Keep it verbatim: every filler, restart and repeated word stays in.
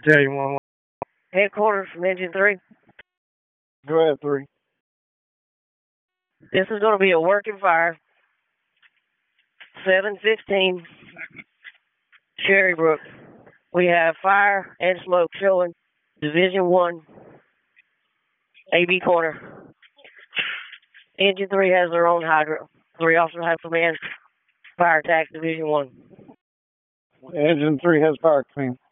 Yeah, you want one? Headquarters from Engine three. Go ahead, three. This is going to be a working fire. seven fifteen Cherrybrook. We have fire and smoke showing. Division one, A B corner. Engine three has their own hydrant. Three also have command. Fire attack, Division one. Engine three has fire command.